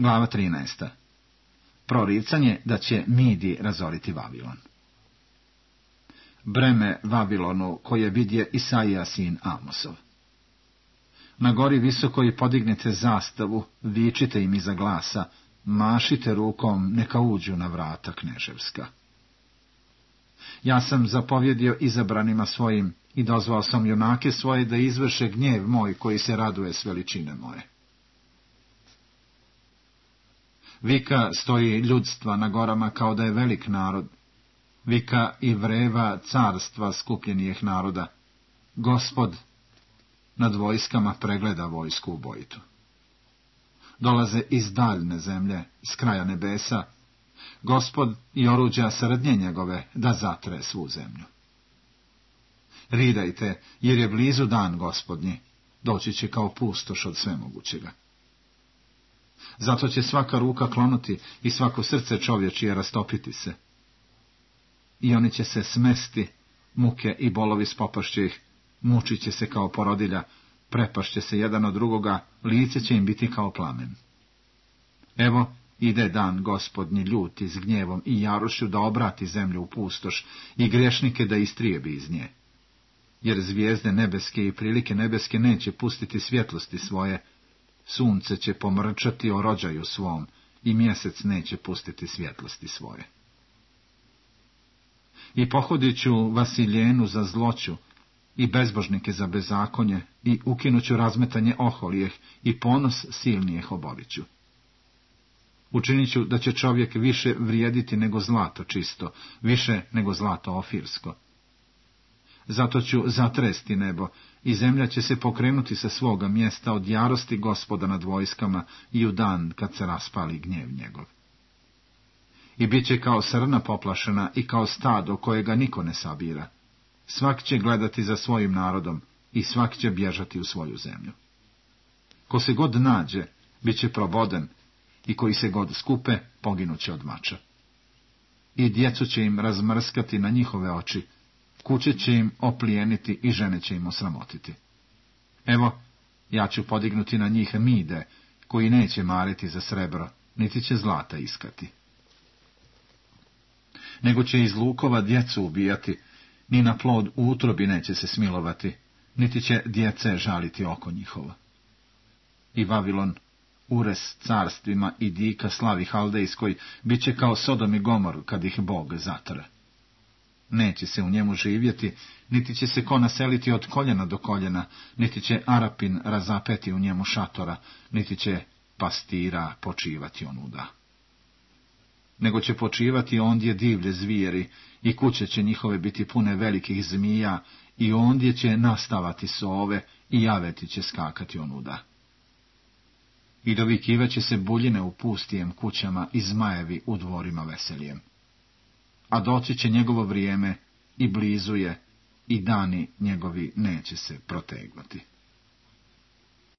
Glava 13. Proricanje da će Midi razoriti Vavilon. Breme Vavilonu koje vidje Isaija sin Amosov. Na gori visokoj podignite zastavu, vičite im iza glasa, mašite rukom, neka uđu na vrata kneževska. Ja sam zapovjedio izabranima svojim i dozvao sam junake svoje da izvrše gnjev moj koji se raduje s veličine moje. Vika stoji ljudstva na gorama kao da je velik narod. Vika i vreva carstva skupljenijih naroda. Gospod nad vojskama pregleda vojsku ubojitu. Dolaze iz daljne zemlje, s kraja nebesa, Gospod i oruđa srdnje njegove da zatre svu zemlju. Ridajte, jer je blizu dan Gospodnji, doći će kao pustoš od svemogućega. Zato će svaka ruka klonuti i svako srce čovječije rastopiti se. I oni će se smesti, muke i bolovi spopašće ih, mučit će se kao porodilja, prepašće se jedan od drugoga, lice će im biti kao plamen. Evo, ide dan Gospodnji ljuti s gnjevom i jarošću da obrati zemlju u pustoš i griješnike da istrijebi iz nje. Jer zvijezde nebeske i prilike nebeske neće pustiti svjetlosti svoje, sunce će pomrčati o rođaju svom i mjesec neće pustiti svjetlosti svoje. I pohodit ću Vasiljenu za zloću i bezbožnike za bezakonje i ukinuću razmetanje oholijeh i ponos silnijeh oboriću. Učinit ću da će čovjek više vrijediti nego zlato čisto, više nego zlato ofirsko. Zato ću zatresti nebo i zemlja će se pokrenuti sa svoga mjesta od jarosti Gospoda nad vojskama i u dan kad se raspali gnjev njegov. I bit će kao srna poplašena i kao stado kojega niko ne sabira. Svak će gledati za svojim narodom i svak će bježati u svoju zemlju. Ko se god nađe, bit će proboden i koji se god skupe, poginuće od mača. I djecu će im razmrskati na njihove oči, kuće će im oplijeniti i žene će im osramotiti. Evo, ja ću podignuti na njih Mide, koji neće mariti za srebro, niti će zlata iskati. Nego će iz lukova djecu ubijati, ni na plod u utrobi neće se smilovati, niti će djece žaliti oko njihovo. I Vavilon, ures carstvima i dika slavi haldejskoj, bit će kao Sodom i Gomor kad ih Bog zatre. Neće se u njemu živjeti, niti će se ko naseliti od koljena do koljena, niti će Arapin razapeti u njemu šatora, niti će pastira počivati onuda. Nego će počivati ondje divlje zvijeri, i kuće će njihove biti pune velikih zmija, i ondje će nastavati sove, i javeti će skakati onuda. I dovikivaće se buljine u pustijem kućama i zmajevi u dvorima veselijem. A doći će njegovo vrijeme i blizu je, i dani njegovi neće se protegnuti.